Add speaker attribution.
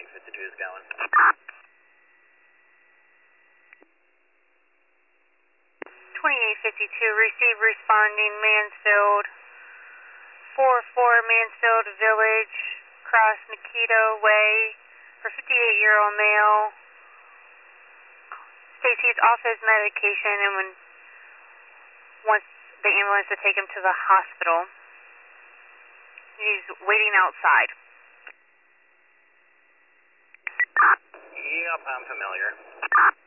Speaker 1: 852 is going.
Speaker 2: 2852, receive responding Mansfield. 44 Mansfield Village, cross Nikita Way, for 58-year-old male. States he's off his medication and wants the ambulance to take him to the hospital. He's waiting outside.
Speaker 1: Yep, I'm familiar.